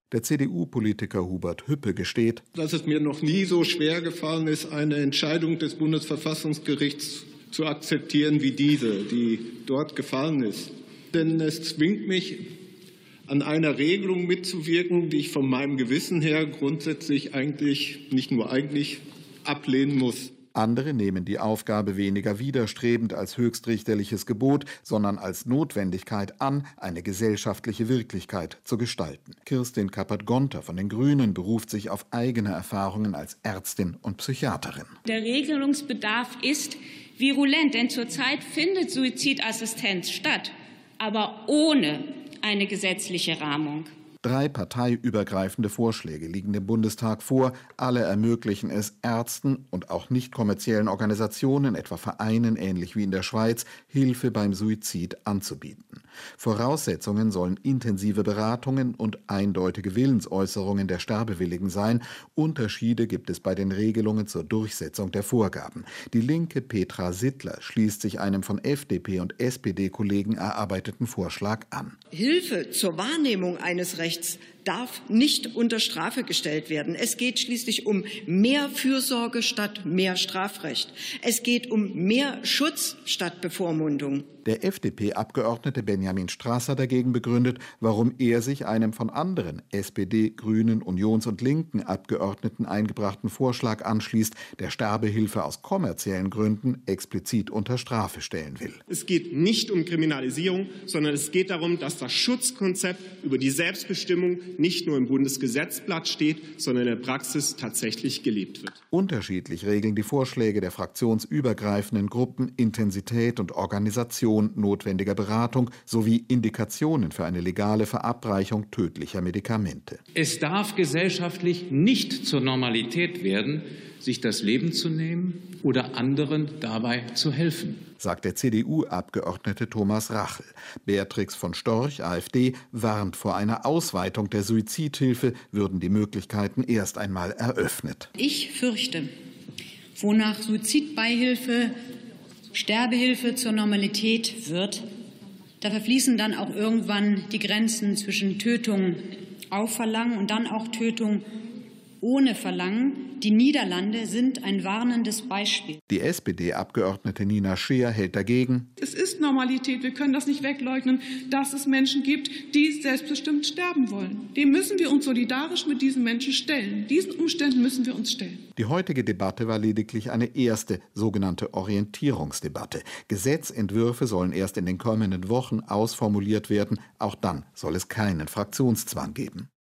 Der CDU-Politiker Hubert Hüppe gesteht, dass es mir noch nie so schwer gefallen ist, eine Entscheidung des Bundesverfassungsgerichts zu akzeptieren wie diese, die dort gefallen ist. Denn es zwingt mich, an einer Regelung mitzuwirken, die ich von meinem Gewissen her grundsätzlich nicht nur eigentlich ablehnen muss. Andere nehmen die Aufgabe weniger widerstrebend als höchstrichterliches Gebot, sondern als Notwendigkeit an, eine gesellschaftliche Wirklichkeit zu gestalten. Kirstin Kappert-Gonter von den Grünen beruft sich auf eigene Erfahrungen als Ärztin und Psychiaterin. Der Regelungsbedarf ist virulent, denn zurzeit findet Suizidassistenz statt, aber ohne eine gesetzliche Rahmung. 3 parteiübergreifende Vorschläge liegen dem Bundestag vor. Alle ermöglichen es Ärzten und auch nicht kommerziellen Organisationen, etwa Vereinen ähnlich wie in der Schweiz, Hilfe beim Suizid anzubieten. Voraussetzungen sollen intensive Beratungen und eindeutige Willensäußerungen der Sterbewilligen sein. Unterschiede gibt es bei den Regelungen zur Durchsetzung der Vorgaben. Die Linke Petra Sittler schließt sich einem von FDP und SPD-Kollegen erarbeiteten Vorschlag an. Hilfe zur Wahrnehmung eines Rechts darf nicht unter Strafe gestellt werden. Es geht schließlich um mehr Fürsorge statt mehr Strafrecht. Es geht um mehr Schutz statt Bevormundung. Der FDP-Abgeordnete Benjamin Strasser dagegen begründet, warum er sich einem von anderen SPD, Grünen, Unions- und Linken Abgeordneten eingebrachten Vorschlag anschließt, der Sterbehilfe aus kommerziellen Gründen explizit unter Strafe stellen will. Es geht nicht um Kriminalisierung, sondern es geht darum, dass das Schutzkonzept über die Selbstbestimmung nicht nur im Bundesgesetzblatt steht, sondern in der Praxis tatsächlich gelebt wird. Unterschiedlich regeln die Vorschläge der fraktionsübergreifenden Gruppen Intensität und Organisation notwendiger Beratung sowie Indikationen für eine legale Verabreichung tödlicher Medikamente. Es darf gesellschaftlich nicht zur Normalität werden, sich das Leben zu nehmen oder anderen dabei zu helfen, sagt der CDU-Abgeordnete Thomas Rachel. Beatrix von Storch, AfD, warnt vor einer Ausweitung der Suizidhilfe, würden die Möglichkeiten erst einmal eröffnet. Ich fürchte, wonach Suizidbeihilfe, Sterbehilfe zur Normalität wird, da verfließen dann auch irgendwann die Grenzen zwischen Tötung auf Verlangen und dann auch Tötung ohne Verlangen. Die Niederlande sind ein warnendes Beispiel. Die SPD-Abgeordnete Nina Scheer hält dagegen. Es ist Normalität, wir können das nicht wegleugnen, dass es Menschen gibt, die selbstbestimmt sterben wollen. Dem müssen wir uns solidarisch mit diesen Menschen stellen. Diesen Umständen müssen wir uns stellen. Die heutige Debatte war lediglich eine erste, sogenannte Orientierungsdebatte. Gesetzentwürfe sollen erst in den kommenden Wochen ausformuliert werden. Auch dann soll es keinen Fraktionszwang geben.